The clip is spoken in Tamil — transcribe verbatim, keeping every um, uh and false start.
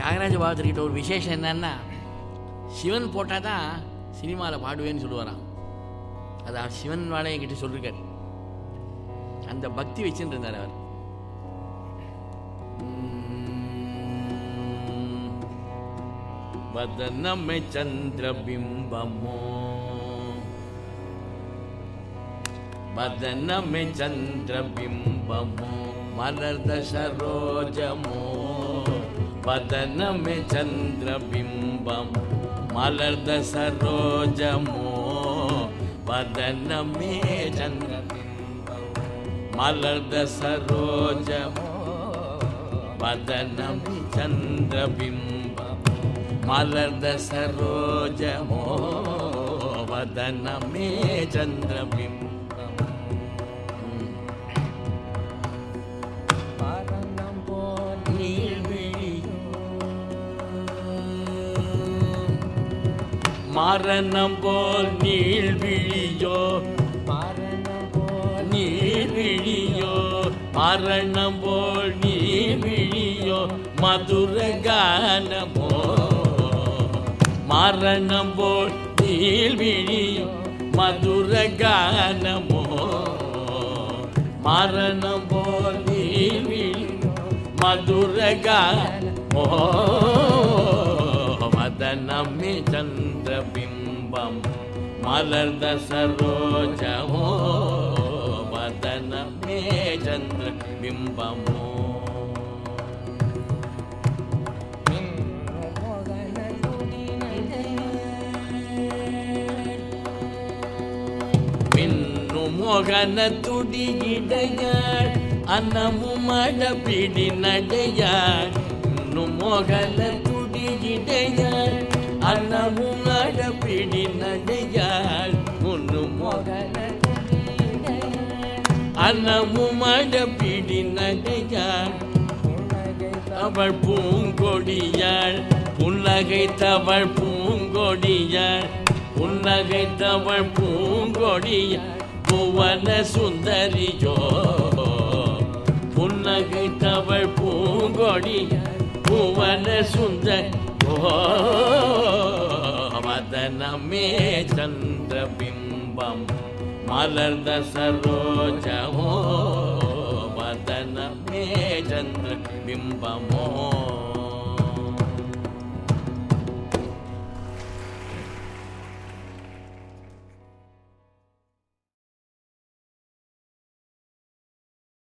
தியாகராஜ பாகவதர்கிட்ட ஒரு விசேஷம் என்னன்னா, சிவன் போட்டால் தான் சினிமாவில் பாடுவேன்னு சொல்லுவாராம். அது சிவன் வாழை என்கிட்ட சொல்லிருக்கார். அந்த பக்தி வச்சுட்டு இருந்தார் அவர். வதனமே சந்திரபிம்பமோ வதனமே சந்திரபிம்பமோ மலர்ந்த சரோஜமோ வதனமே சந்திரபிம்பம் மலர்ந்த சரோஜமோ வதனமே சந்திரபிம்பம் மலர்ந்த சரோஜமோ வதனமே சந்திரபிம்பம் மலர்ந்த சரோஜமோ வதனமே சந்திரபிம்பம் மரணம் போல் நீள்விழியோ மரணம் போல் நீள்விழியோ மரணம் போல் நீள்விழியோ மரணம் போல் நீள்விழியோ மதுர கானமோ மரணம் போல் நீள்விழியோ மதுர கானமோ மரணம் போல் நீள்விழியோ மதுர கானமோ வதனமே சந்திரபிம்பம் மலர்ந்த சரோஜமோ வதனமே சந்திரபிம்பமோ மோகன துடியிடையாள் அன்னமும் மழப்பிடி நடையாள் இன்னும் மோகன துடியிடையாள் அன்னமும் மழப்பிடி நடையாள் முன்னும் மோகன அன்னமும் மழப்பிடி நடையாள் அவள் பூங்கொடியாள் புன்னகைத்தவள் பூங்கொடியாள் புன்னகைத்தவள் பூங்கொடியாள் புவன சுந்தரியோ புன்னகைத்தவள் பூங்கொடி புவன சுந்தரியோ வதனமே சந்திரபிம்பம் மலர்ந்த சரோஜமோ வதனமே சந்திரபிம்பமோ